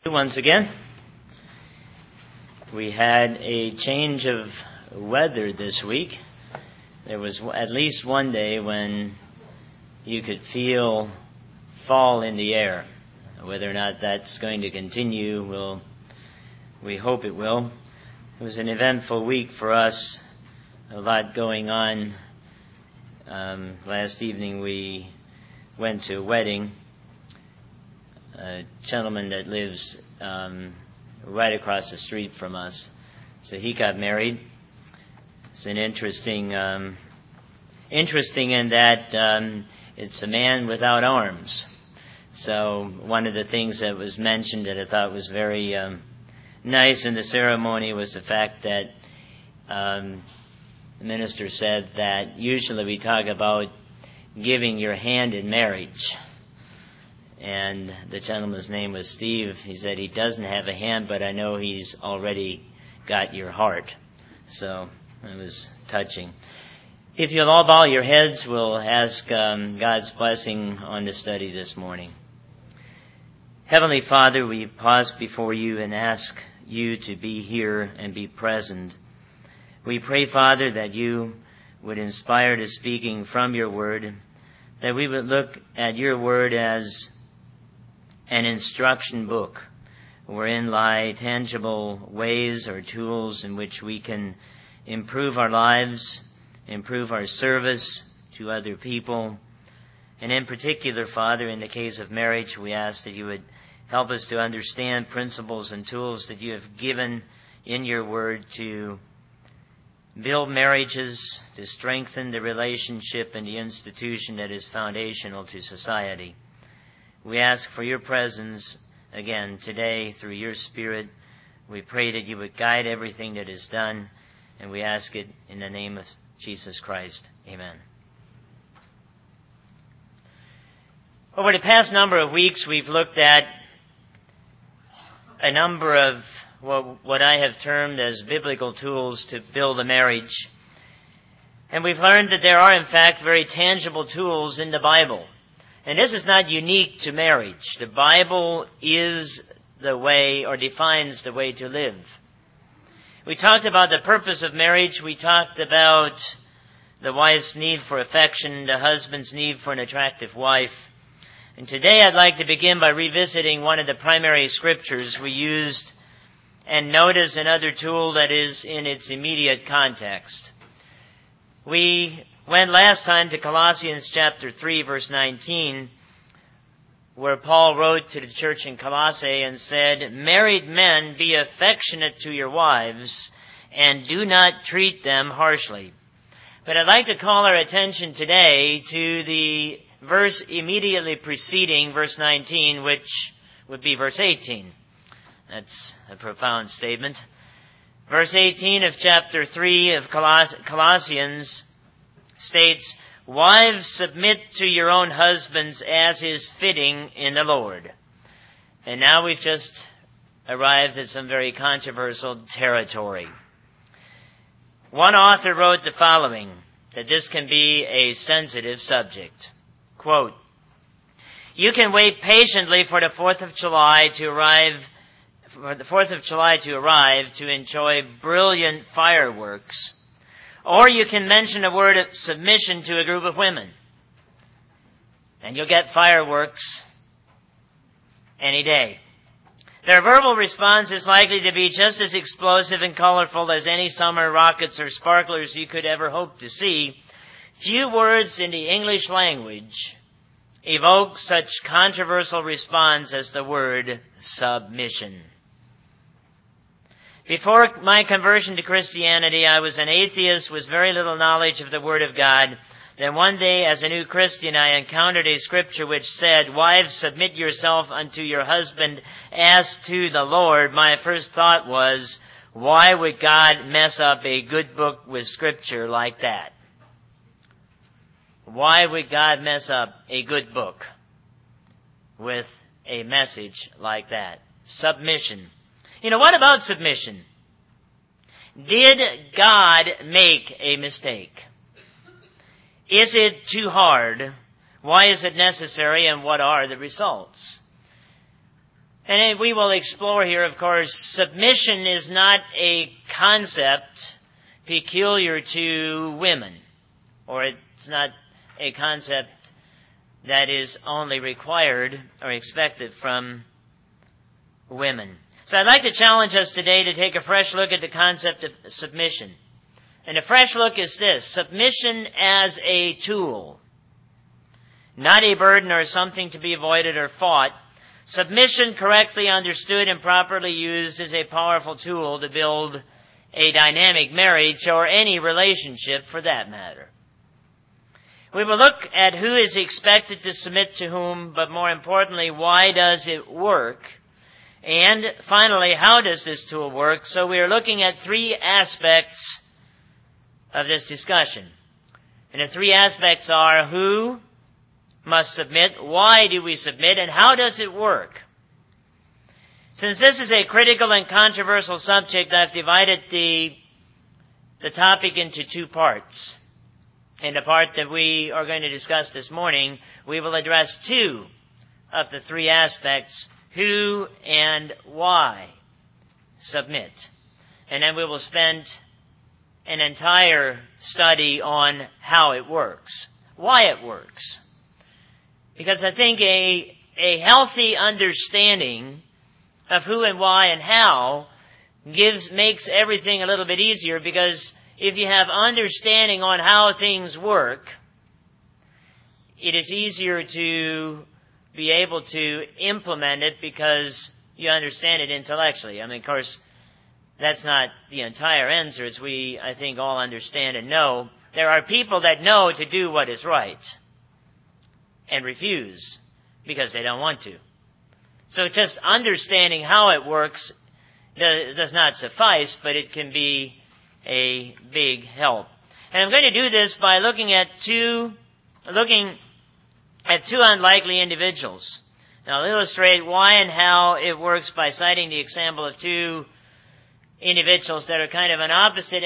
Once again, we had a change of weather this week. There was at least one day when you could feel fall in the air. Whether or not that's going to continue, we hope it will. It was an eventful week for us, a lot going on. Last evening we went to a wedding. A gentleman that lives right across the street from us. So he got married. It's an interesting in that it's a man without arms. So one of the things that was mentioned that I thought was very nice in the ceremony was the fact that the minister said that usually we talk about giving your hand in marriage. And the gentleman's name was Steve. He said he doesn't have a hand, but I know he's already got your heart. So it was touching. If you'll all bow your heads, we'll ask God's blessing on the study this morning. Heavenly Father, we pause before you and ask you to be here and be present. We pray, Father, that you would inspire the speaking from your word, that we would look at your word as an instruction book wherein lie tangible ways or tools in which we can improve our lives, improve our service to other people. And in particular, Father, in the case of marriage, we ask that you would help us to understand principles and tools that you have given in your word to build marriages, to strengthen the relationship and the institution that is foundational to society. We ask for your presence again today through your Spirit. We pray that you would guide everything that is done, and we ask it in the name of Jesus Christ. Amen. Over the past number of weeks, we've looked at a number of what I have termed as biblical tools to build a marriage. And we've learned that there are, in fact, very tangible tools in the Bible. And this is not unique to marriage. The Bible is the way, or defines the way to live. We talked about the purpose of marriage. We talked about the wife's need for affection, the husband's need for an attractive wife. And today I'd like to begin by revisiting one of the primary scriptures we used and notice another tool that is in its immediate context. We went last time to Colossians chapter 3, verse 19, where Paul wrote to the church in Colossae and said, "Married men, be affectionate to your wives, and do not treat them harshly." But I'd like to call our attention today to the verse immediately preceding verse 19, which would be verse 18. That's a profound statement. Verse 18 of chapter 3 of Colossians states, "Wives, submit to your own husbands as is fitting in the Lord." And now we've just arrived at some very controversial territory. One author wrote the following, that this can be a sensitive subject. Quote, "You can wait patiently for the 4th of July to arrive to enjoy brilliant fireworks. Or you can mention a word of submission to a group of women, and you'll get fireworks any day. Their verbal response is likely to be just as explosive and colorful as any summer rockets or sparklers you could ever hope to see. Few words in the English language evoke such controversial response as the word submission." Before my conversion to Christianity, I was an atheist with very little knowledge of the Word of God. Then one day, as a new Christian, I encountered a scripture which said, "Wives, submit yourself unto your husband as to the Lord." My first thought was, why would God mess up a good book with scripture like that? Why would God mess up a good book with a message like that? Submission. What about submission? Did God make a mistake? Is it too hard? Why is it necessary, and what are the results? And we will explore here, of course, submission is not a concept peculiar to women, or it's not a concept that is only required or expected from women. So I'd like to challenge us today to take a fresh look at the concept of submission. And a fresh look is this: submission as a tool, not a burden or something to be avoided or fought. Submission, correctly understood and properly used, is a powerful tool to build a dynamic marriage or any relationship for that matter. We will look at who is expected to submit to whom, but more importantly, why does it work? And finally, how does this tool work? So we are looking at three aspects of this discussion. And the three aspects are: who must submit, why do we submit, and how does it work? Since this is a critical and controversial subject, I've divided the topic into two parts. In the part that we are going to discuss this morning, we will address two of the three aspects: who and why submit. And then we will spend an entire study on how it works, why it works. Because I think a healthy understanding of who and why and how makes everything a little bit easier, because if you have understanding on how things work, it is easier to be able to implement it because you understand it intellectually. I mean, of course, that's not the entire answer, as we, I think, all understand and know. There are people that know to do what is right and refuse because they don't want to. So just understanding how it works does not suffice, but it can be a big help. And I'm going to do this by looking at two unlikely individuals. Now I'll illustrate why and how it works by citing the example of two individuals that are kind of on opposite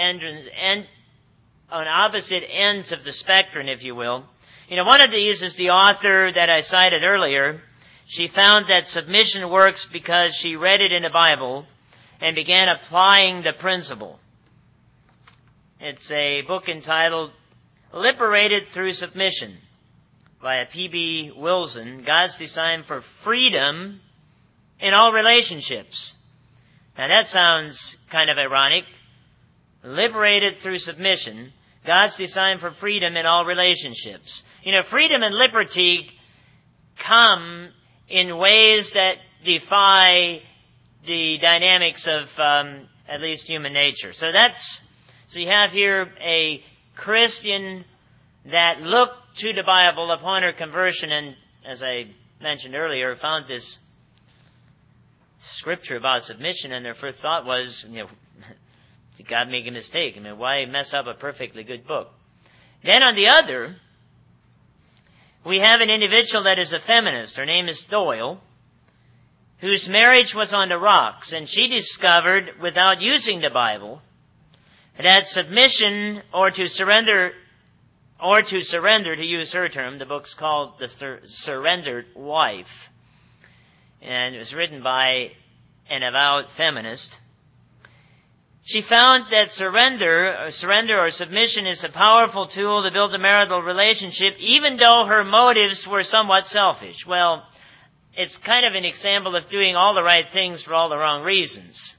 ends of the spectrum, if you will. One of these is the author that I cited earlier. She found that submission works because she read it in the Bible and began applying the principle. It's a book entitled Liberated Through Submission by P.B. Wilson, God's Design for Freedom in All Relationships. Now that sounds kind of ironic. Liberated through submission, God's design for freedom in all relationships. Freedom and liberty come in ways that defy the dynamics of at least human nature. So you have here a Christian that looked to the Bible upon her conversion, and as I mentioned earlier, found this scripture about submission, and their first thought was, did God make a mistake? I mean, why mess up a perfectly good book? Then on the other, we have an individual that is a feminist. Her name is Doyle, whose marriage was on the rocks, and she discovered, without using the Bible, that submission, or to surrender, to use her term, the book's called The Surrendered Wife, and it was written by an avowed feminist. She found that surrender or submission is a powerful tool to build a marital relationship, even though her motives were somewhat selfish. Well, it's kind of an example of doing all the right things for all the wrong reasons.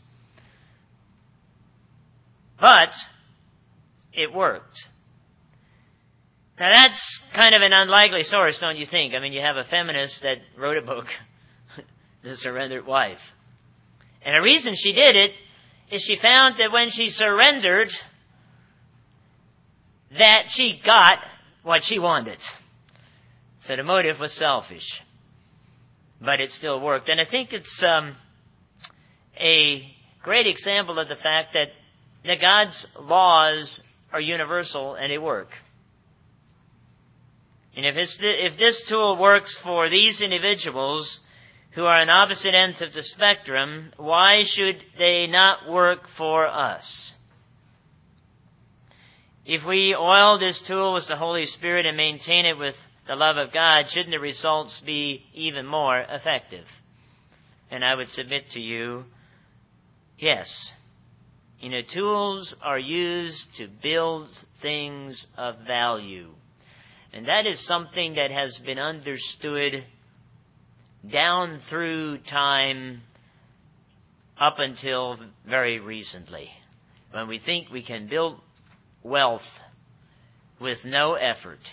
But it worked. Now that's kind of an unlikely source, don't you think? I mean, you have a feminist that wrote a book, The Surrendered Wife. And the reason she did it is she found that when she surrendered, that she got what she wanted. So the motive was selfish. But it still worked. And I think it's a great example of the fact that God's laws are universal and they work. And if this tool works for these individuals who are on opposite ends of the spectrum, why should they not work for us? If we oil this tool with the Holy Spirit and maintain it with the love of God, shouldn't the results be even more effective? And I would submit to you, yes. Tools are used to build things of value. And that is something that has been understood down through time up until very recently. When we think we can build wealth with no effort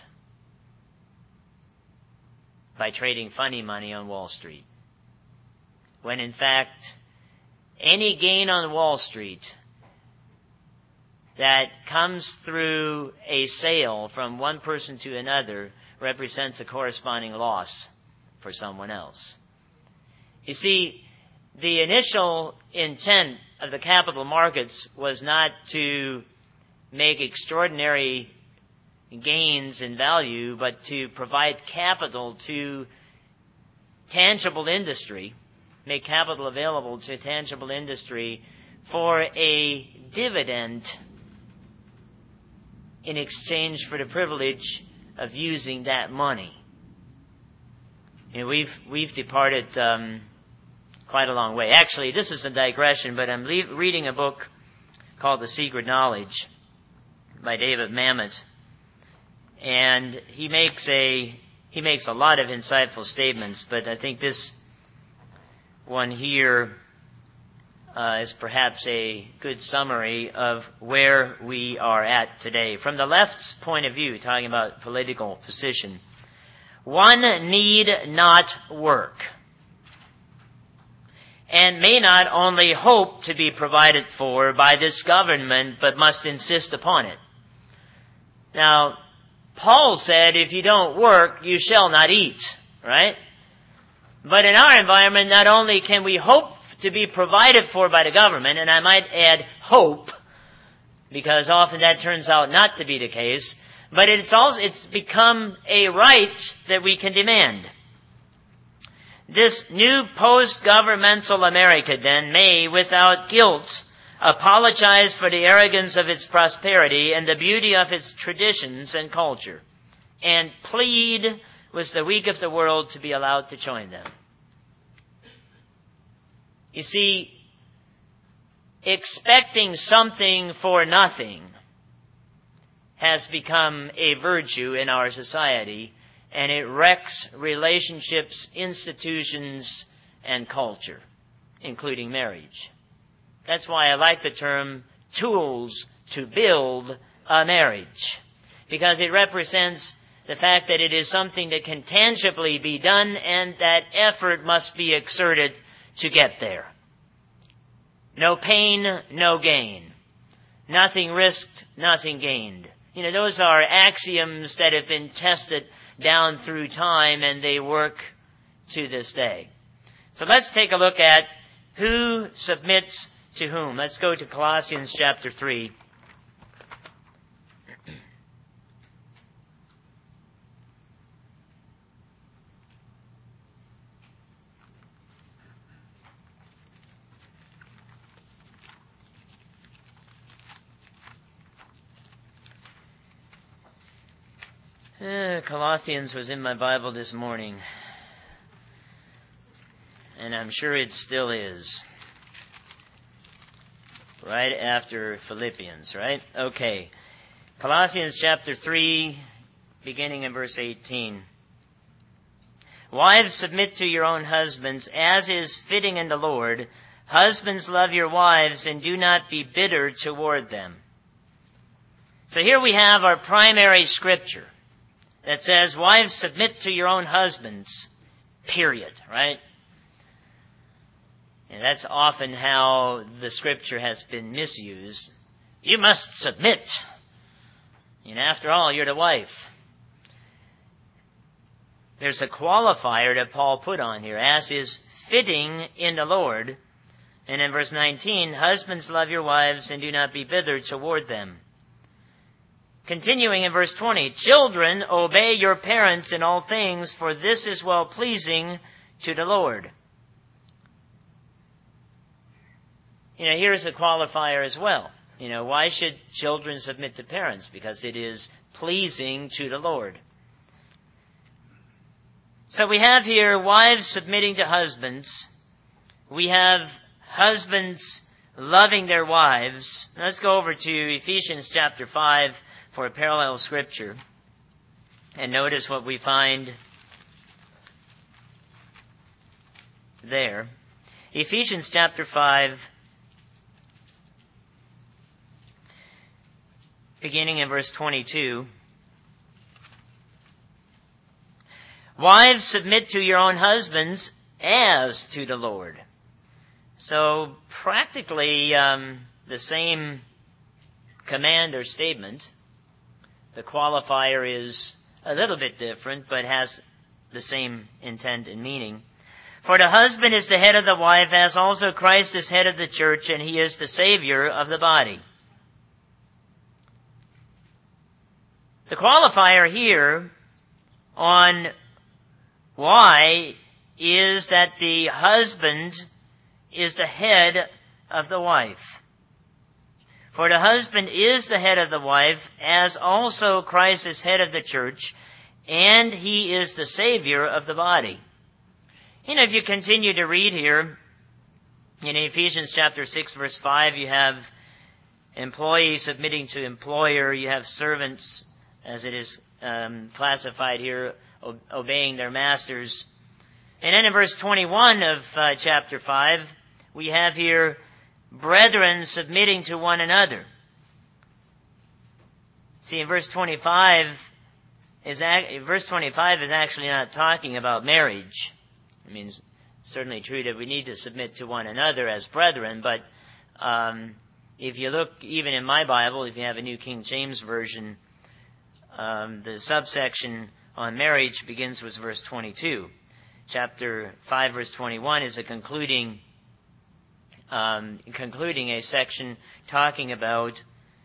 by trading funny money on Wall Street. When in fact, any gain on Wall Street that comes through a sale from one person to another represents a corresponding loss for someone else. You see, the initial intent of the capital markets was not to make extraordinary gains in value, but to provide capital to tangible industry, make capital available to tangible industry for a dividend in exchange for the privilege of using that money. We've departed quite a long way. Actually, this is a digression, but I'm reading a book called The Secret Knowledge by David Mamet, and he makes a lot of insightful statements, but I think this one here is perhaps a good summary of where we are at today. From the left's point of view, talking about political position, one need not work and may not only hope to be provided for by this government, but must insist upon it. Now, Paul said, if you don't work, you shall not eat, right? But in our environment, not only can we hope to be provided for by the government, and I might add hope, because often that turns out not to be the case, but it's become a right that we can demand. This new post-governmental America, then, may, without guilt, apologize for the arrogance of its prosperity and the beauty of its traditions and culture, and plead with the weak of the world to be allowed to join them. You see, expecting something for nothing has become a virtue in our society, and it wrecks relationships, institutions, and culture, including marriage. That's why I like the term tools to build a marriage, because it represents the fact that it is something that can tangibly be done and that effort must be exerted to get there. No pain, no gain. Nothing risked, nothing gained. Those are axioms that have been tested down through time, and they work to this day. So let's take a look at who submits to whom. Let's go to Colossians chapter 3. Colossians was in my Bible this morning, and I'm sure it still is. Right after Philippians, right? Okay. Colossians chapter 3, beginning in verse 18. Wives, submit to your own husbands, as is fitting in the Lord. Husbands, love your wives, and do not be bitter toward them. So here we have our primary scripture that says, wives, submit to your own husbands, period, right? And that's often how the scripture has been misused. You must submit. After all, you're the wife. There's a qualifier that Paul put on here, as is fitting in the Lord. And in verse 19, husbands, love your wives and do not be bitter toward them. Continuing in verse 20, children, obey your parents in all things, for this is well-pleasing to the Lord. Here's a qualifier as well. Why should children submit to parents? Because it is pleasing to the Lord. So we have here wives submitting to husbands, we have husbands loving their wives. Let's go over to Ephesians chapter 5 for a parallel scripture. And notice what we find there. Ephesians chapter 5, beginning in verse 22. Wives, submit to your own husbands as to the Lord. So practically the same command or statement. The qualifier is a little bit different, but has the same intent and meaning. For the husband is the head of the wife, as also Christ is head of the church, and he is the Savior of the body. The qualifier here on why is that the husband is the head of the wife. For the husband is the head of the wife, as also Christ is head of the church, and he is the Savior of the body. If you continue to read here, in Ephesians chapter 6, verse 5, you have employee submitting to employer. You have servants, as it is classified here, obeying their masters. And then in verse 21 of chapter 5, we have here brethren submitting to one another. See, in verse 25 is actually not talking about marriage. I mean, it's certainly true that we need to submit to one another as brethren, but if you look, even in my Bible, if you have a New King James Version, the subsection on marriage begins with verse 22. Chapter 5, verse 21 is a concluding a section talking about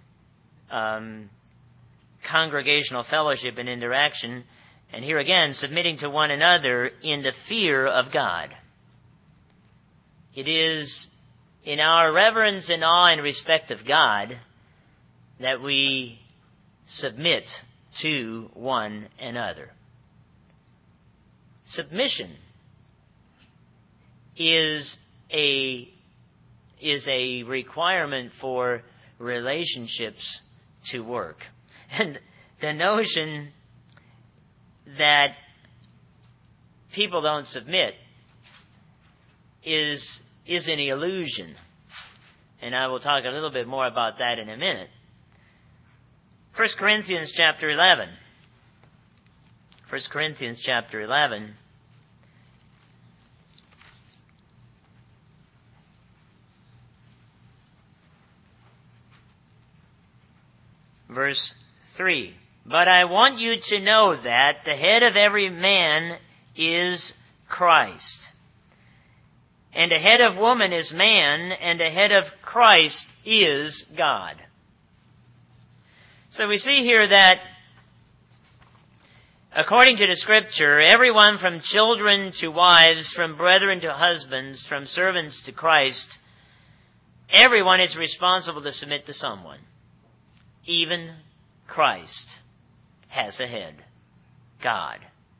congregational fellowship and interaction. And here again, submitting to one another in the fear of God. It is in our reverence and awe and respect of God that we submit to one another. Submission is a requirement for relationships to work. And the notion that people don't submit is an illusion. And I will talk a little bit more about that in a minute. 1 Corinthians chapter 11. 1 Corinthians chapter 11. Verse 3. But I want you to know that the head of every man is Christ. And the head of woman is man, and the head of Christ is God. So we see here that, according to the Scripture, everyone from children to wives, from brethren to husbands, from servants to Christ, everyone is responsible to submit to someone. Even Christ has a head, God.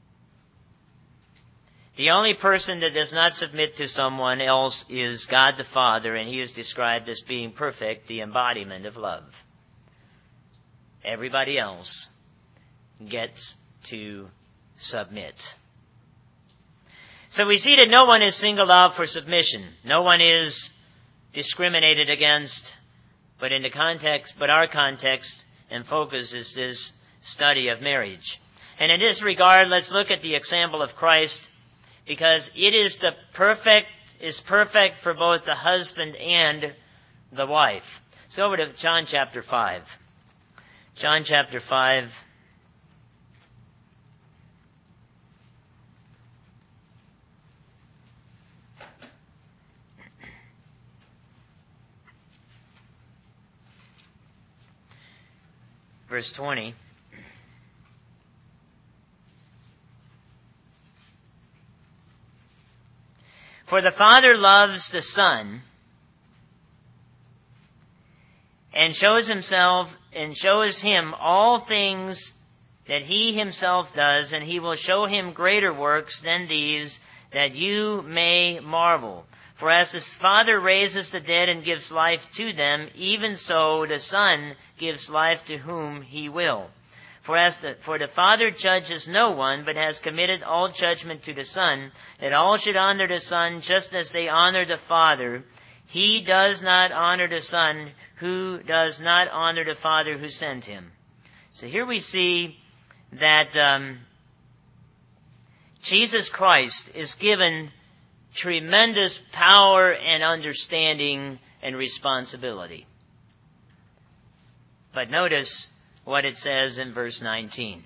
The only person that does not submit to someone else is God the Father, and he is described as being perfect, the embodiment of love. Everybody else gets to submit. So we see that no one is singled out for submission. No one is discriminated against, but our context and focus is this study of marriage. And in this regard, let's look at the example of Christ, because it is perfect for both the husband and the wife. Let's go over to John chapter 5. John chapter 5. Verse 20. For the Father loves the Son and shows him all things that he himself does, and he will show him greater works than these, that you may marvel. For as the Father raises the dead and gives life to them, even so the Son gives life to whom he will. For the Father judges no one, but has committed all judgment to the Son, that all should honor the Son just as they honor the Father. He does not honor the Son who does not honor the Father who sent him. So here we see that Jesus Christ is given tremendous power and understanding and responsibility. But notice what it says in verse 19.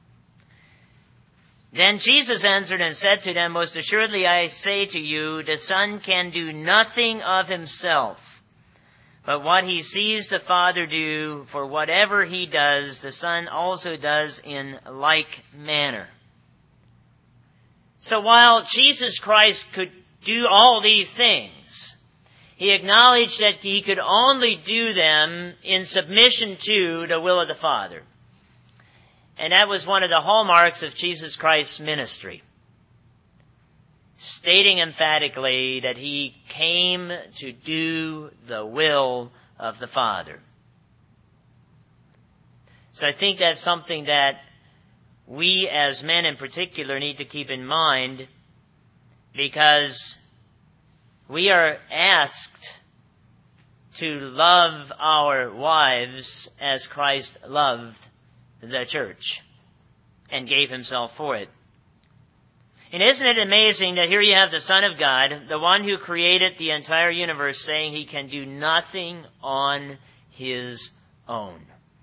Then Jesus answered and said to them, Most assuredly I say to you, the Son can do nothing of himself, but what he sees the Father do, for whatever he does, the Son also does in like manner. So while Jesus Christ could do all these things, he acknowledged that he could only do them in submission to the will of the Father. And that was one of the hallmarks of Jesus Christ's ministry, stating emphatically that he came to do the will of the Father. So I think that's something that we as men in particular need to keep in mind, because we are asked to love our wives as Christ loved the church and gave himself for it. And isn't it amazing that here you have the Son of God, the one who created the entire universe, saying he can do nothing on his own.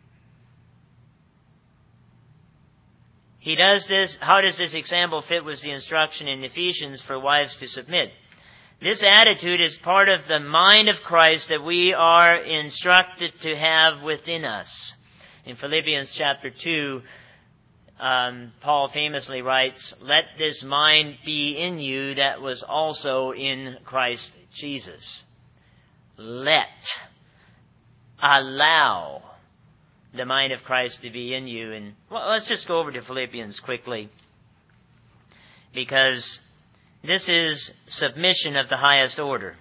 He does this. How does this example fit with the instruction in Ephesians for wives to submit? This attitude is part of the mind of Christ that we are instructed to have within us. In Philippians chapter 2, Paul famously writes, Let this mind be in you that was also in Christ Jesus. Allow the mind of Christ to be in you. And let's just go over to Philippians quickly, because this is submission of the highest order.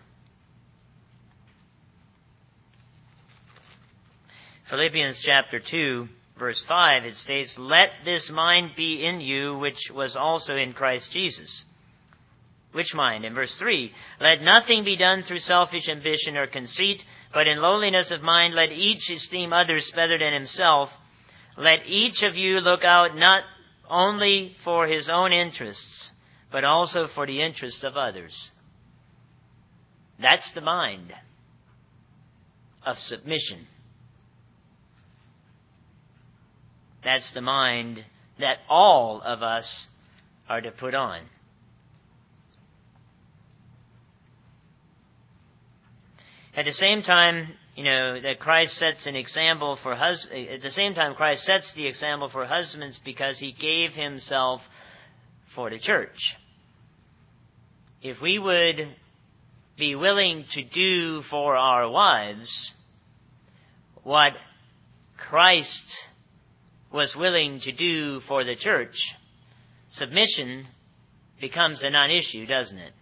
Philippians chapter 2, verse 5, it states, Let this mind be in you, which was also in Christ Jesus. Which mind? In verse 3, Let nothing be done through selfish ambition or conceit, but in lowliness of mind let each esteem others better than himself. Let each of you look out not only for his own interests, but also for the interests of others. That's the mind of submission. That's the mind that all of us are to put on. At the same time, that Christ sets an example for husbands. At the same time, Christ sets the example for husbands because he gave himself for the church. If we would be willing to do for our wives what Christ was willing to do for the church, submission becomes a non-issue, doesn't it?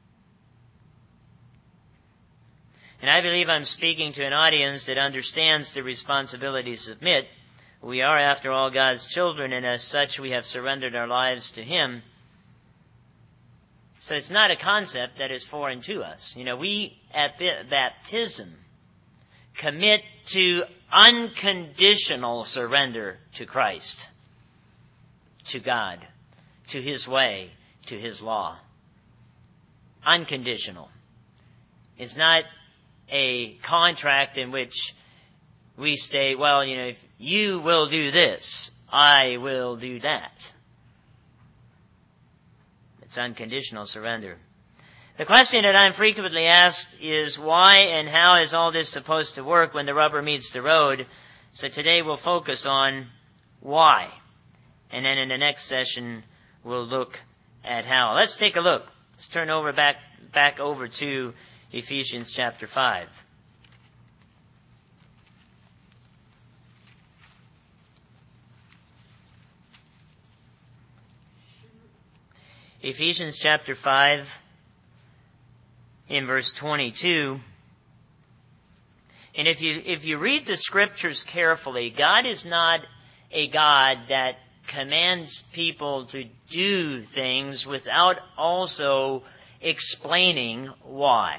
And I believe I'm speaking to an audience that understands the responsibility to submit. We are, after all, God's children, and as such we have surrendered our lives to him. So it's not a concept that is foreign to us. We at baptism commit to unconditional surrender to Christ, to God, to his way, to his law. Unconditional. It's not a contract in which we state, if you will do this, I will do that. It's unconditional surrender. The question that I'm frequently asked is, why and how is all this supposed to work when the rubber meets the road? So today we'll focus on why. And then in the next session, we'll look at how. Let's take a look. Let's turn over back over to Ephesians chapter 5. Ephesians chapter 5. in verse 22. And if you read the Scriptures carefully, God is not a God that commands people to do things without also explaining why.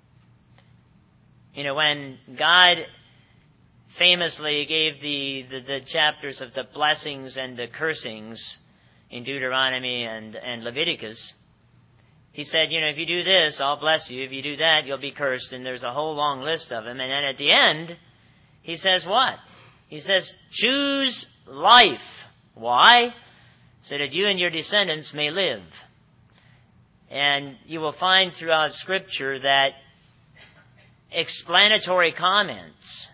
When God famously gave the chapters of the blessings and the cursings in Deuteronomy and Leviticus, He said, if you do this, I'll bless you. If you do that, you'll be cursed. And there's a whole long list of them. And then at the end, He says what? He says, choose life. Why? So that you and your descendants may live. And you will find throughout Scripture that explanatory comments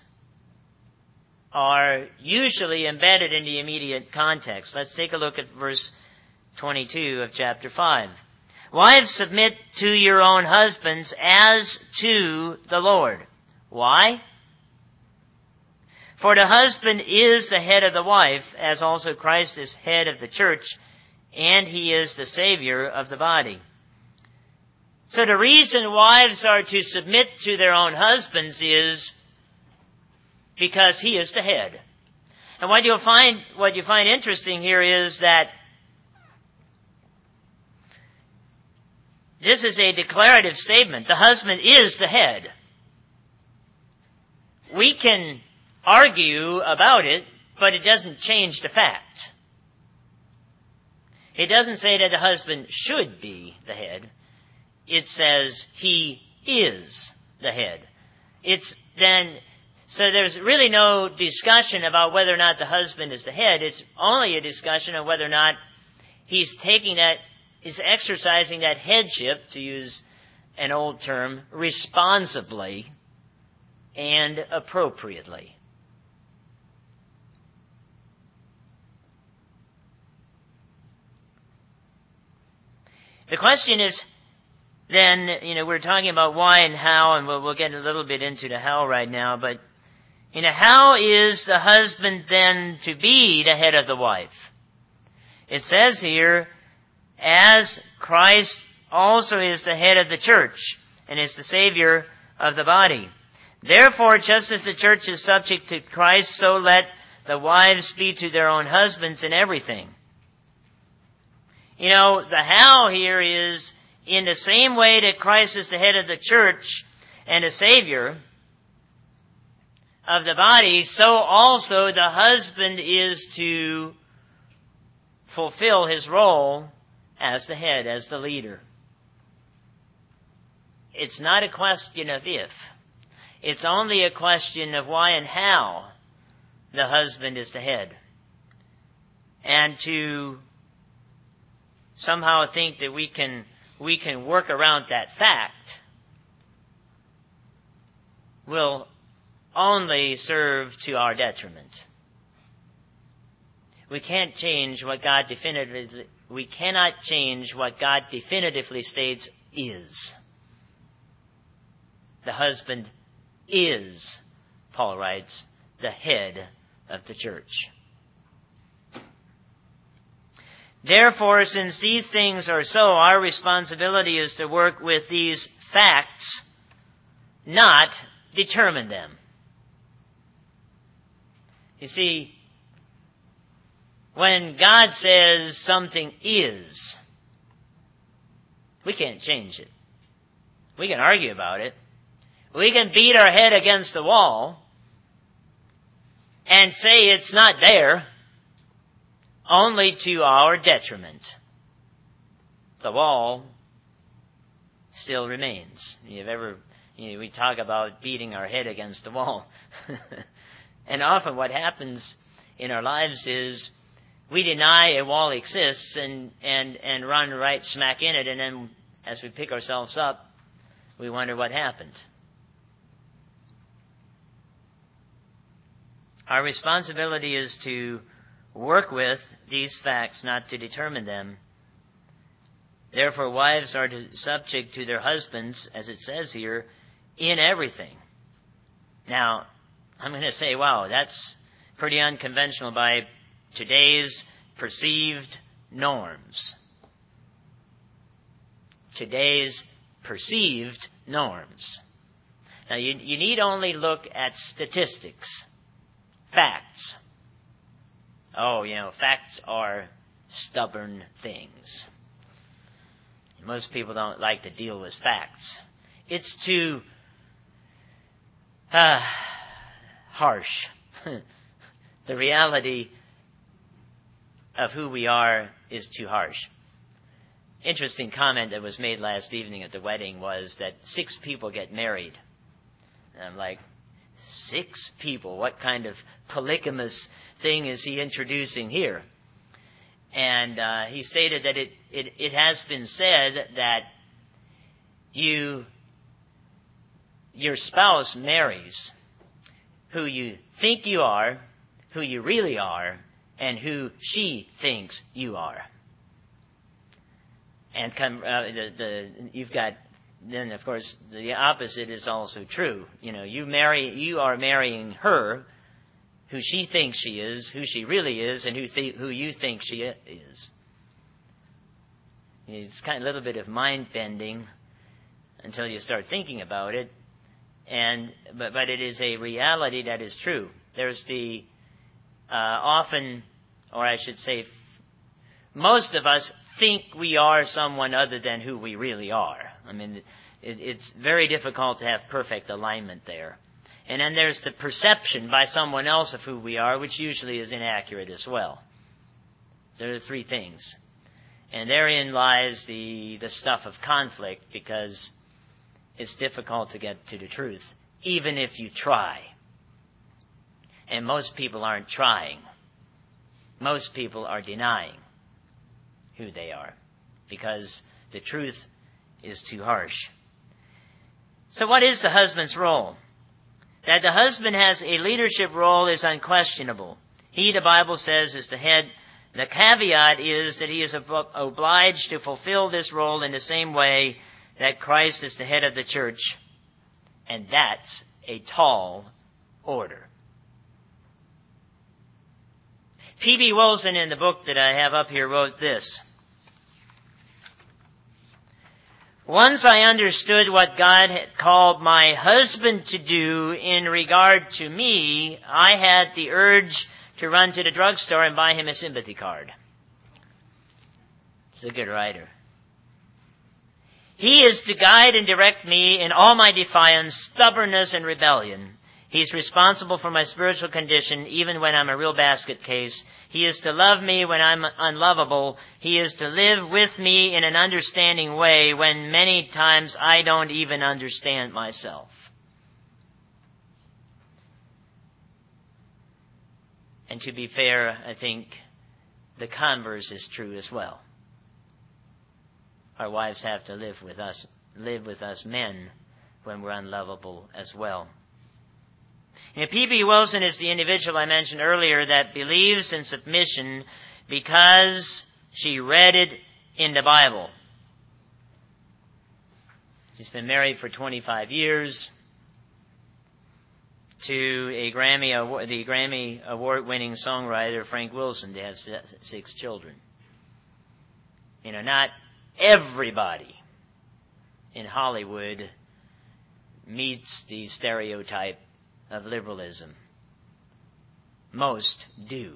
are usually embedded in the immediate context. Let's take a look at verse 22 of chapter 5. Wives, submit to your own husbands as to the Lord. Why? For the husband is the head of the wife, as also Christ is head of the church, and He is the Savior of the body. So the reason wives are to submit to their own husbands is because He is the head. And what you find interesting here is that this is a declarative statement. The husband is the head. We can argue about it, but it doesn't change the fact. It doesn't say that the husband should be the head. It says he is the head. So there's really no discussion about whether or not the husband is the head. It's only a discussion of whether or not he's exercising that headship, to use an old term, responsibly and appropriately. The question is then, we're talking about why and how, and we'll get a little bit into the how right now, but how is the husband then to be the head of the wife? It says here, as Christ also is the head of the church and is the Savior of the body. Therefore, just as the church is subject to Christ, so let the wives be to their own husbands in everything. The how here is, in the same way that Christ is the head of the church and the Savior of the body, so also the husband is to fulfill his role as the head, as the leader. It's not a question of if. It's only a question of why and how the husband is the head. And to somehow think that we can work around that fact will only serve to our detriment. We cannot change what God definitively states is. The husband is, Paul writes, the head of the church. Therefore, since these things are so, our responsibility is to work with these facts, not determine them. You see, when God says something is, we can't change it. We can argue about it. We can beat our head against the wall and say it's not there, only to our detriment. The wall still remains. We talk about beating our head against the wall. And often what happens in our lives is we deny a wall exists and run right smack in it, and then as we pick ourselves up, we wonder what happened. Our responsibility is to work with these facts, not to determine them. Therefore, wives are subject to their husbands, as it says here, in everything. Now, I'm going to say, wow, that's pretty unconventional by today's perceived norms. Today's perceived norms. Now, you need only look at statistics, facts. Oh, facts are stubborn things. Most people don't like to deal with facts. It's too harsh. The reality of who we are is too harsh. Interesting comment that was made last evening at the wedding was that 6 people get married. And I'm like, 6 people? What kind of polygamous thing is he introducing here? And he stated that it has been said that your spouse marries who you think you are, who you really are, and who she thinks you are. And you've got, then of course the opposite is also true. You are marrying her, who she thinks she is, who she really is, and who you think she is. It's kind of a little bit of mind bending until you start thinking about it, but it is a reality that is true. There's the often, or I should say, most of us think we are someone other than who we really are. I mean, it's very difficult to have perfect alignment there. And then there's the perception by someone else of who we are, which usually is inaccurate as well. There are 3 things. And therein lies the stuff of conflict, because it's difficult to get to the truth, even if you try. And most people aren't trying. Most people are denying who they are, because the truth is too harsh. So what is the husband's role? That the husband has a leadership role is unquestionable. He, the Bible says, is the head. The caveat is that he is obliged to fulfill this role in the same way that Christ is the head of the church. And that's a tall order. P.B. Wilson, in the book that I have up here, wrote this: "Once I understood what God had called my husband to do in regard to me, I had the urge to run to the drugstore and buy him a sympathy card." He's a good writer. "He is to guide and direct me in all my defiance, stubbornness, and rebellion. He's responsible for my spiritual condition even when I'm a real basket case. He is to love me when I'm unlovable. He is to live with me in an understanding way when many times I don't even understand myself." And to be fair, I think the converse is true as well. Our wives have to live with us men when we're unlovable as well. And P.B. Wilson is the individual I mentioned earlier that believes in submission because she read it in the Bible. She's been married for 25 years to the Grammy Award-winning songwriter Frank Wilson. They have 6 children. Not everybody in Hollywood meets the stereotype of liberalism. Most do.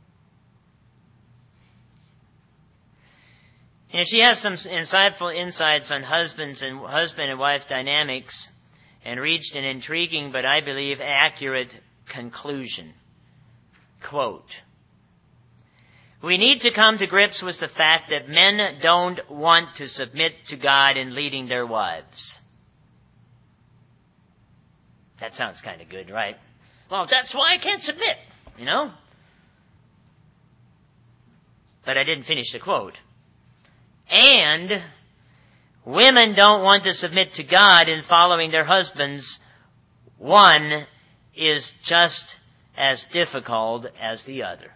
She has some insightful insights on husband and wife dynamics, and reached an intriguing but I believe accurate conclusion. Quote, "We need to come to grips with the fact that men don't want to submit to God in leading their wives." That sounds kind of good, right? Well, that's why I can't submit, But I didn't finish the quote. "And women don't want to submit to God in following their husbands. One is just as difficult as the other."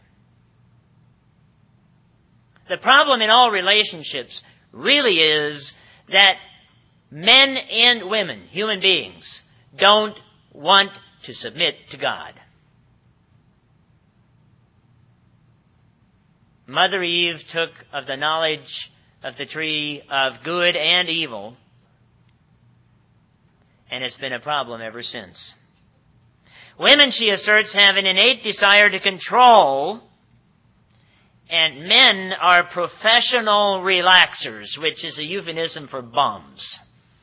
The problem in all relationships really is that men and women, human beings, don't want to submit to God. Mother Eve took of the knowledge of the tree of good and evil And it's been a problem ever since. Women, she asserts, have an innate desire to control, and men are professional relaxers, which is a euphemism for bums.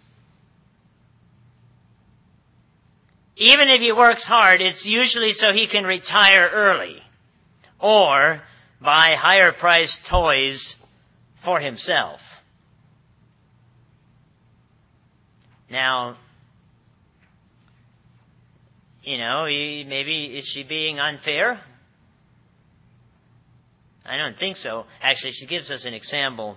Even if he works hard, it's usually so he can retire early or buy higher-priced toys for himself. Now, maybe is she being unfair? I don't think so. Actually, she gives us an example,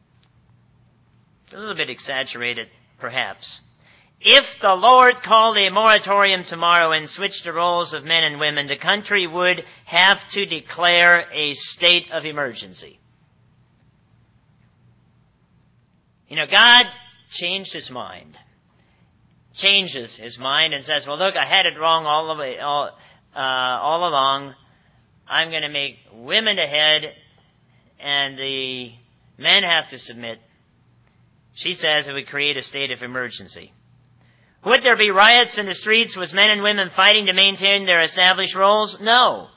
a little bit exaggerated, perhaps. If the Lord called a moratorium tomorrow and switched the roles of men and women, the country would have to declare a state of emergency. God changes his mind and says, well, look, I had it wrong all along. I'm going to make women the head and the men have to submit. She says it would create a state of emergency. Would there be riots in the streets with men and women fighting to maintain their established roles? No.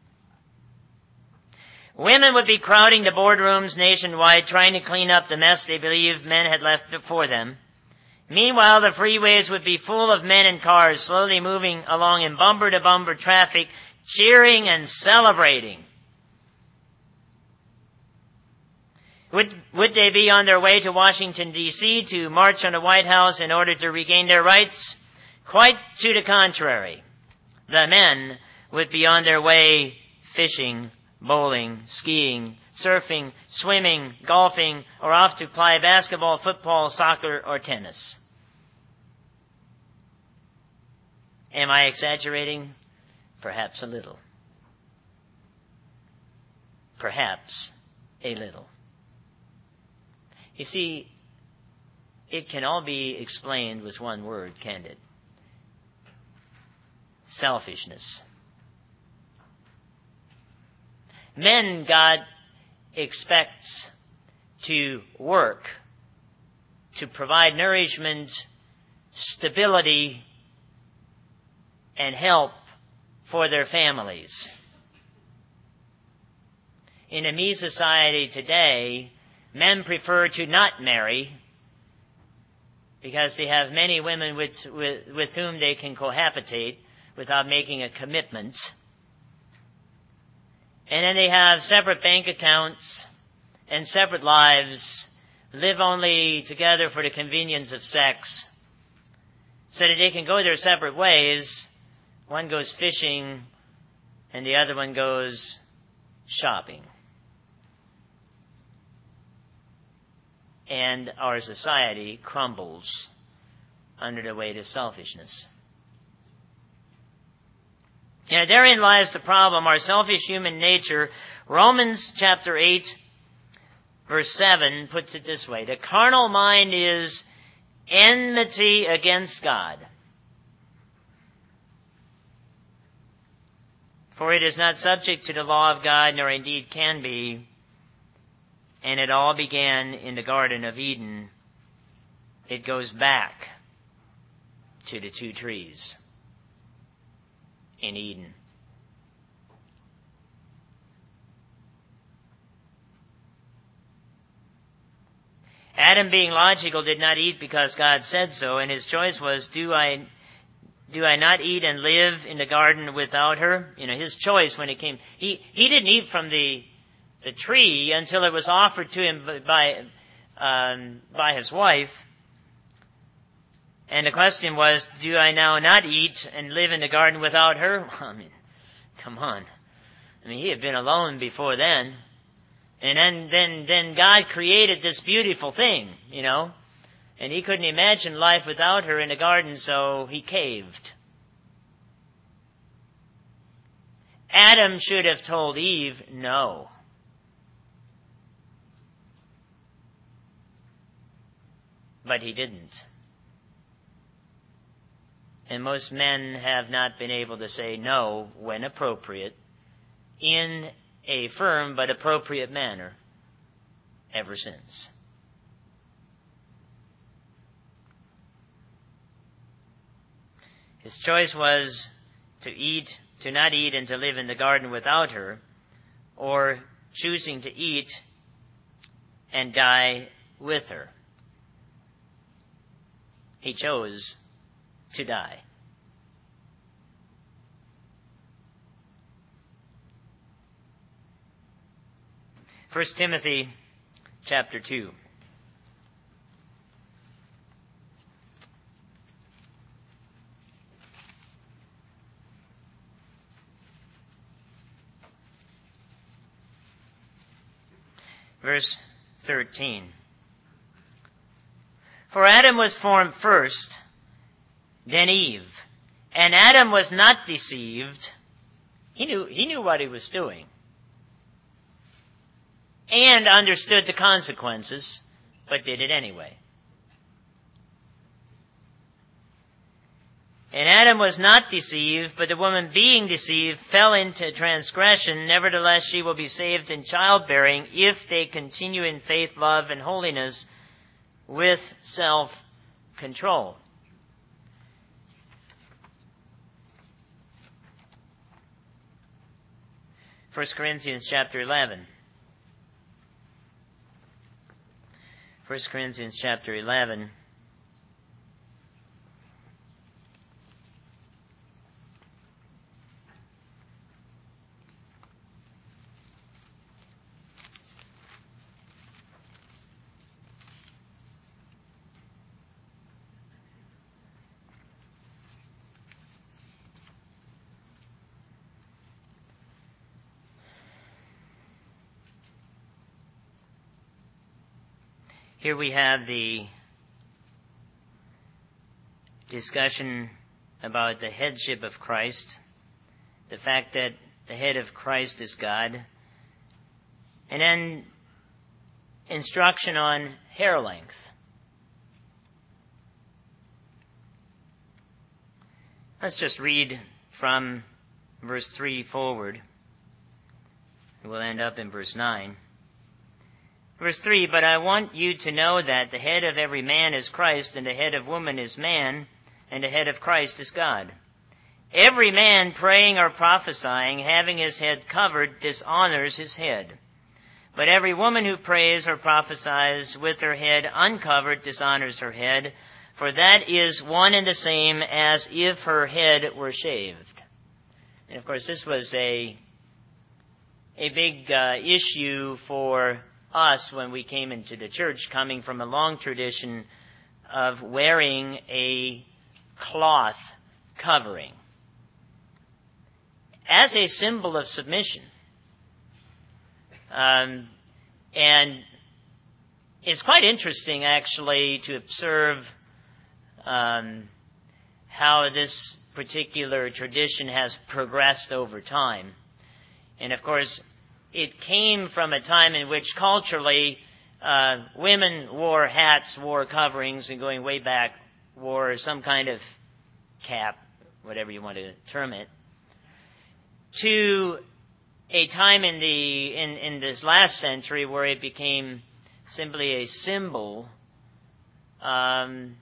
Women would be crowding the boardrooms nationwide trying to clean up the mess they believe men had left before them. Meanwhile, the freeways would be full of men in cars slowly moving along in bumper-to-bumper traffic, cheering and celebrating. Would they be on their way to Washington, D.C. to march on the White House in order to regain their rights? Quite to the contrary. The men would be on their way fishing, bowling, skiing, surfing, swimming, golfing, or off to play basketball, football, soccer, or tennis. Am I exaggerating? Perhaps a little. Perhaps a little. You see, it can all be explained with one word, can't it? Selfishness. Men, God expects to work, to provide nourishment, stability, and help for their families. In a me society today, men prefer to not marry because they have many women with whom they can cohabitate without making a commitment. And then they have separate bank accounts and separate lives, live only together for the convenience of sex, so that they can go their separate ways. One goes fishing and the other one goes shopping. And our society crumbles under the weight of selfishness. Therein lies the problem, our selfish human nature. Romans chapter 8, verse 7 puts it this way: the carnal mind is enmity against God, for it is not subject to the law of God, nor indeed can be. And it all began in the Garden of Eden. It goes back to the two trees in Eden. Adam, being logical, did not eat because God said so, and his choice was, do I not eat and live in the garden without her? His choice when it came, he didn't eat from the tree until it was offered to him by his wife. And the question was, do I now not eat and live in the garden without her? Come on. He had been alone before then. And then God created this beautiful thing, and he couldn't imagine life without her in the garden, so he caved. Adam should have told Eve no. But he didn't. And most men have not been able to say no when appropriate in a firm but appropriate manner ever since. His choice was to not eat and to live in the garden without her, or choosing to eat and die with her. He chose to die. First Timothy chapter 2. Verse 13. For Adam was formed first, then Eve. And Adam was not deceived. He knew what he was doing. And understood the consequences, but did it anyway. And Adam was not deceived, but the woman being deceived fell into transgression. Nevertheless, she will be saved in childbearing if they continue in faith, love, and holiness with self-control. First Corinthians chapter 11. 1 Corinthians chapter 11. Here we have the discussion about the headship of Christ, the fact that the head of Christ is God, and then instruction on hair length. Let's just read from verse 3 forward. We'll end up in verse 9. Verse 3, but I want you to know that the head of every man is Christ, and the head of woman is man, and the head of Christ is God. Every man praying or prophesying, having his head covered, dishonors his head. But every woman who prays or prophesies with her head uncovered dishonors her head, for that is one and the same as if her head were shaved. And of course, this was a big issue for us when we came into the church, coming from a long tradition of wearing a cloth covering as a symbol of submission. And it's quite interesting, actually, to observe how this particular tradition has progressed over time. And of course, it came from a time in which culturally women wore hats, wore coverings, and going way back wore some kind of cap, whatever you want to term it, to a time in this last century where it became simply a symbol and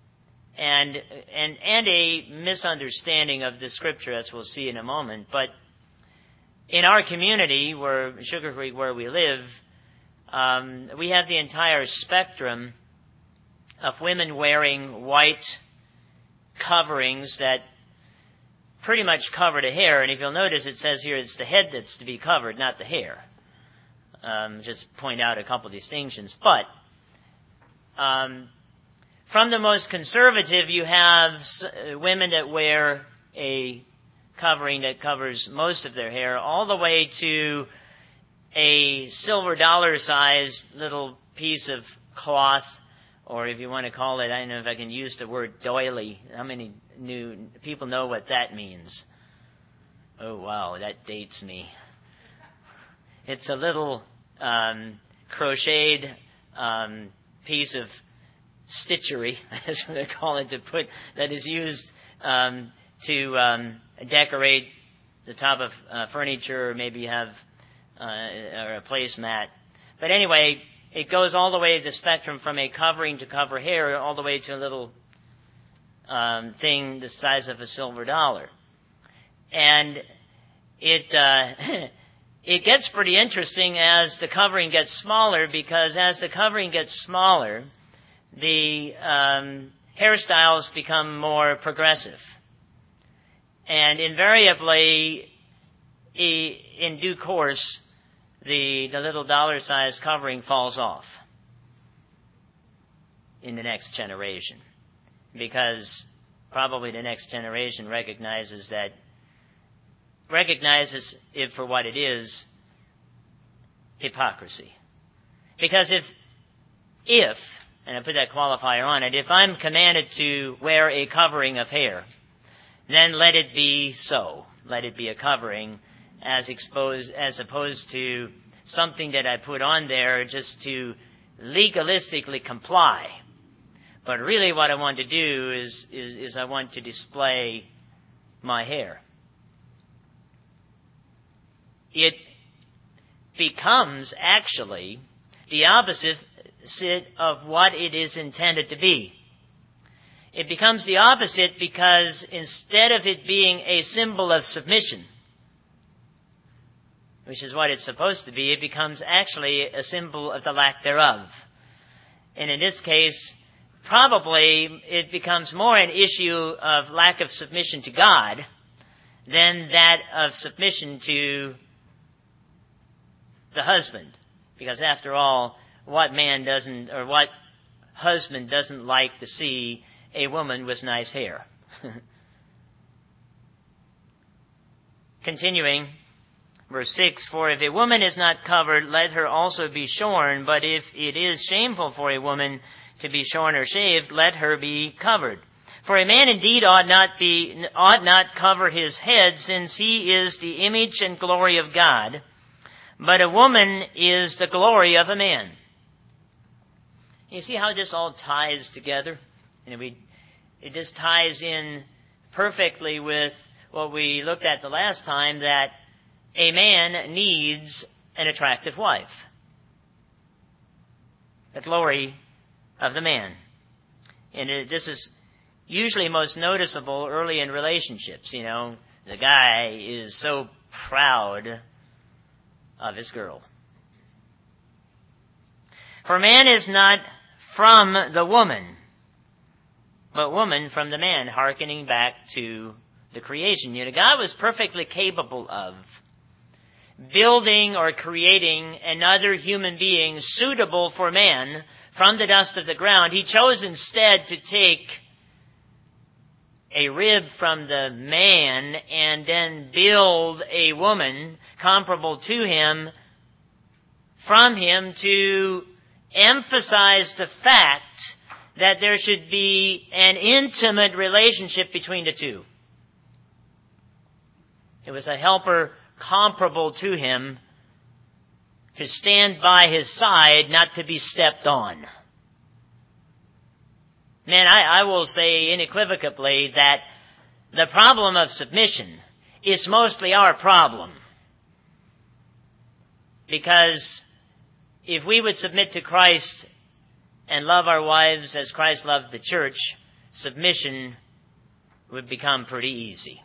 a misunderstanding of the Scripture, as we'll see in a moment. But in our community, Sugar Creek, where we live, we have the entire spectrum of women wearing white coverings that pretty much cover the hair. And if you'll notice, it says here it's the head that's to be covered, not the hair. Just point out a couple distinctions. But from the most conservative, you have women that wear a covering that covers most of their hair, all the way to a silver dollar-sized little piece of cloth, or if you want to call it, I don't know if I can use the word doily. How many new people know what that means? Oh, wow, that dates me. It's a little crocheted piece of stitchery, that's what I call it, that is used to decorate the top of furniture, or maybe have or a placemat. But anyway, it goes all the way the spectrum from a covering to cover hair, all the way to a little thing the size of a silver dollar. And it it gets pretty interesting as the covering gets smaller, because as the covering gets smaller, the hairstyles become more progressive. And invariably, in due course, the little dollar-sized covering falls off in the next generation, because probably the next generation recognizes it for what it is, hypocrisy. Because if, and I put that qualifier on it, if I'm commanded to wear a covering of hair, then let it be so. Let it be a covering as opposed to something that I put on there just to legalistically comply. But really what I want to do is I want to display my hair. It becomes actually the opposite of what it is intended to be. It becomes the opposite because instead of it being a symbol of submission, which is what it's supposed to be, it becomes actually a symbol of the lack thereof. And in this case, probably it becomes more an issue of lack of submission to God than that of submission to the husband. Because after all, what husband doesn't like to see a woman with nice hair? Continuing, verse 6, for if a woman is not covered, let her also be shorn. But if it is shameful for a woman to be shorn or shaved, let her be covered. For a man indeed ought not cover his head, since he is the image and glory of God. But a woman is the glory of a man. You see how this all ties together? It just ties in perfectly with what we looked at the last time, that a man needs an attractive wife. The glory of the man. And this is usually most noticeable early in relationships. The guy is so proud of his girl. For man is not from the woman, but woman from the man, hearkening back to the creation. God was perfectly capable of building or creating another human being suitable for man from the dust of the ground. He chose instead to take a rib from the man and then build a woman comparable to him from him, to emphasize the fact that there should be an intimate relationship between the two. It was a helper comparable to him, to stand by his side, not to be stepped on. Man, I will say unequivocally that the problem of submission is mostly our problem. Because if we would submit to Christ and love our wives as Christ loved the church, submission would become pretty easy.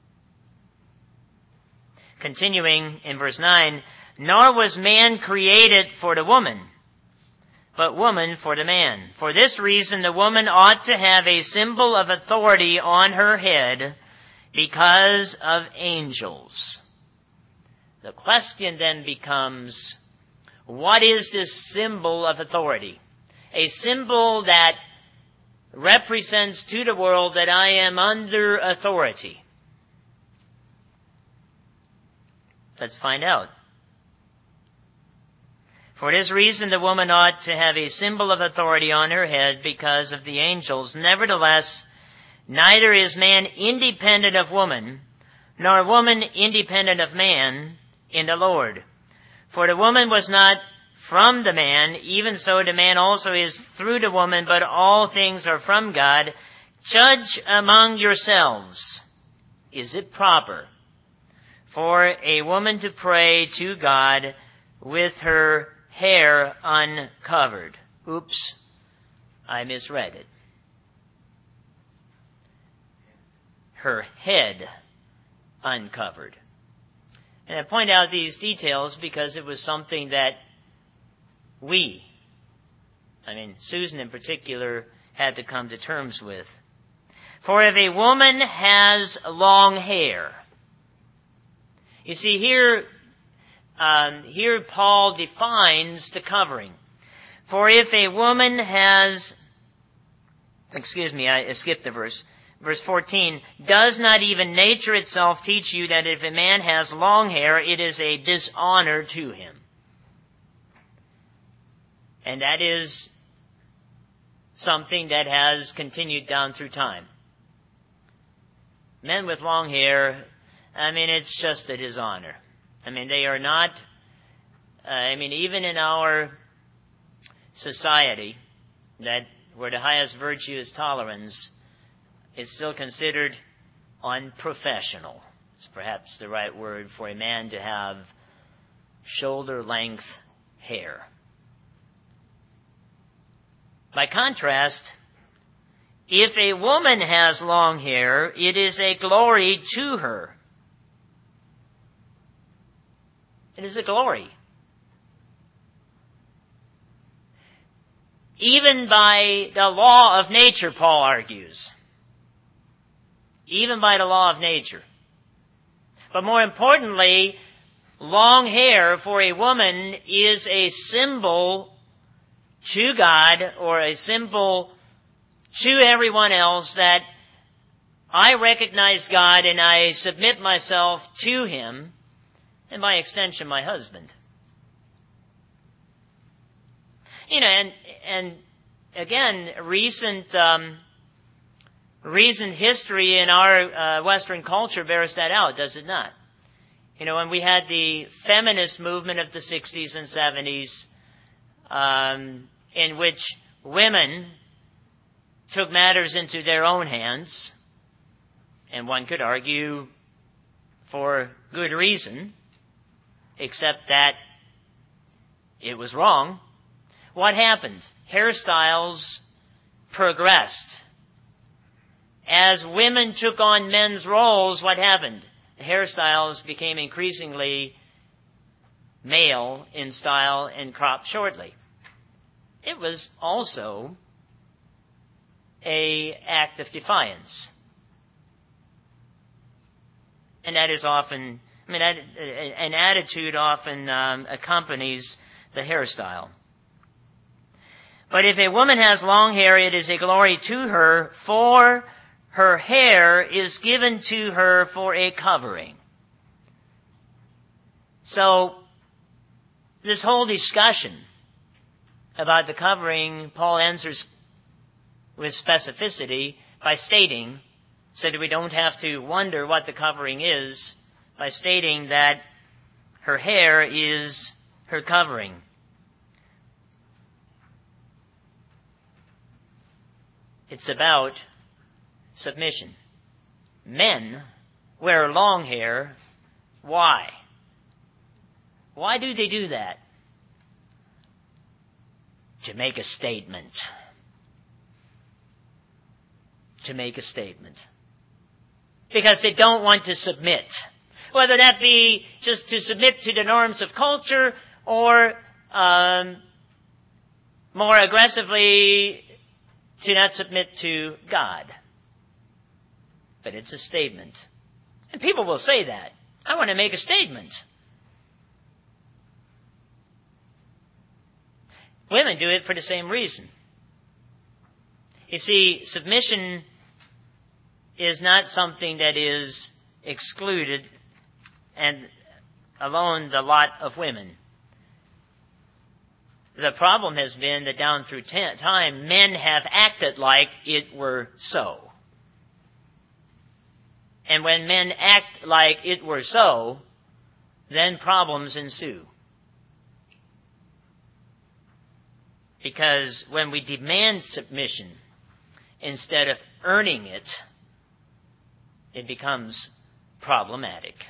Continuing in verse 9, nor was man created for the woman, but woman for the man. For this reason the woman ought to have a symbol of authority on her head because of angels. The question then becomes, what is this symbol of authority? A symbol that represents to the world that I am under authority. Let's find out. For this reason the woman ought to have a symbol of authority on her head because of the angels. Nevertheless, neither is man independent of woman, nor woman independent of man in the Lord. For the woman was not from the man, even so the man also is through the woman, but all things are from God. Judge among yourselves. Is it proper for a woman to pray to God with her hair uncovered? Oops, I misread it. her head uncovered. And I point out these details because it was something that Susan in particular, had to come to terms with. For if a woman has long hair, you see here Paul defines the covering. For if a woman has, I skipped the verse. Verse 14, does not even nature itself teach you that if a man has long hair, it is a dishonor to him? And that is something that has continued down through time. Men with long hair, it's just a dishonor. They are not, even in our society, where the highest virtue is tolerance, it's still considered unprofessional. It's perhaps the right word for a man to have shoulder-length hair. By contrast, if a woman has long hair, it is a glory to her. It is a glory. Even by the law of nature, Paul argues. Even by the law of nature. But more importantly, long hair for a woman is a symbol to God, or a symbol to everyone else, that I recognize God and I submit myself to Him, and by extension my husband. And again, recent history in our Western culture bears that out, does it not? When we had the feminist movement of the 60s and 70s, in which women took matters into their own hands, and one could argue for good reason, except that it was wrong. What happened? Hairstyles progressed. As women took on men's roles, what happened? The hairstyles became increasingly male in style and cropped shortly. It was also an act of defiance. And that is often, an attitude often accompanies the hairstyle. But if a woman has long hair, it is a glory to her, for her hair is given to her for a covering. So, this whole discussion about the covering, Paul answers with specificity by stating, so that we don't have to wonder what the covering is, by stating that her hair is her covering. It's about submission. Men wear long hair. Why? Why do they do that? To make a statement. To make a statement. Because they don't want to submit. Whether that be just to submit to the norms of culture, or more aggressively to not submit to God. But it's a statement. And people will say that. I want to make a statement. Women do it for the same reason. You see, submission is not something that is excluded and alone the lot of women. The problem has been that down through time, men have acted like it were so. And when men act like it were so, then problems ensue. Because when we demand submission instead of earning it, it becomes problematic.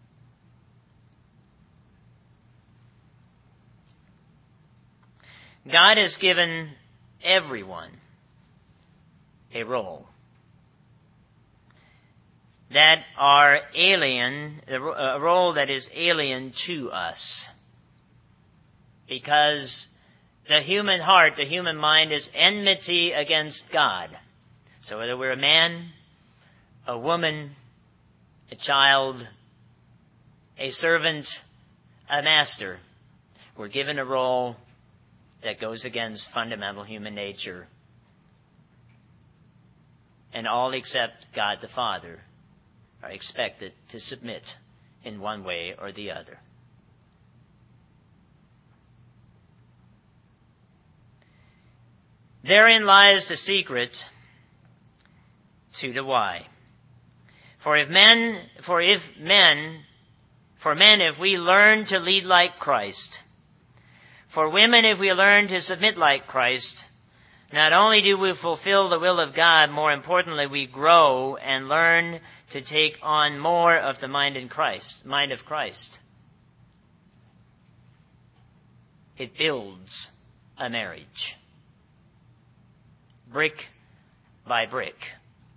God has given everyone a role. that are alien, a role that is alien to us. Because the human heart, the human mind is enmity against God. So whether we're a man, a woman, a child, a servant, a master, we're given a role that goes against fundamental human nature. And all except God the Father are expected to submit in one way or the other. Therein lies the secret to the why. For men, if we learn to lead like Christ, for women, if we learn to submit like Christ, not only do we fulfill the will of God, more importantly, we grow and learn to take on more of the mind of Christ. It builds a marriage, brick by brick,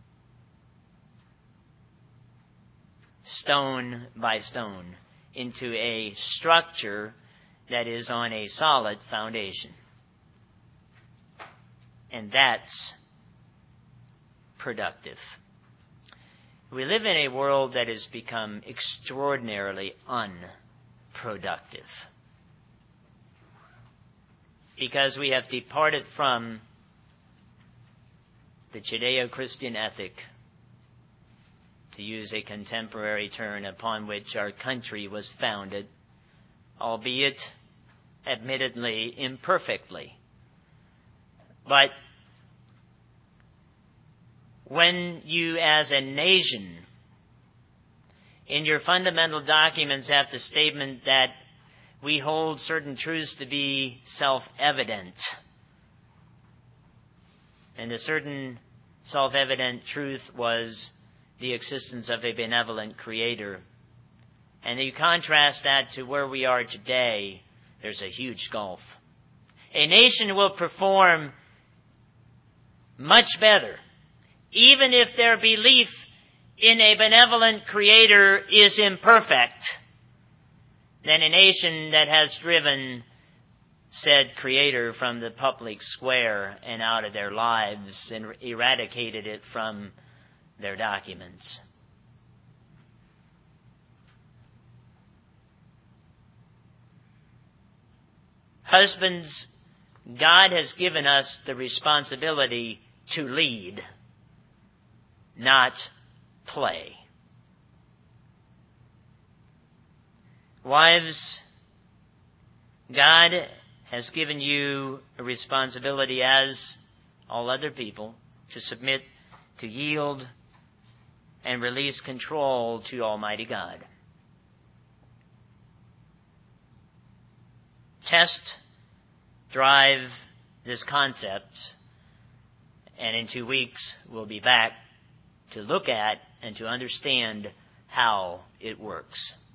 stone by stone, into a structure that is on a solid foundation. And that's productive. We live in a world that has become extraordinarily unproductive because we have departed from the Judeo-Christian ethic, to use a contemporary term, upon which our country was founded, albeit admittedly imperfectly. But when you as a nation in your fundamental documents have the statement that we hold certain truths to be self-evident, and a certain self-evident truth was the existence of a benevolent Creator, and you contrast that to where we are today, there's a huge gulf. A nation will perform much better, even if their belief in a benevolent Creator is imperfect, than a nation that has driven said Creator from the public square and out of their lives and eradicated it from their documents. Husbands, God has given us the responsibility to lead, not play. Wives, God has given you a responsibility, as all other people, to submit, to yield, and release control to Almighty God. Test, drive this concept, and in 2 weeks we'll be back to look at and to understand how it works.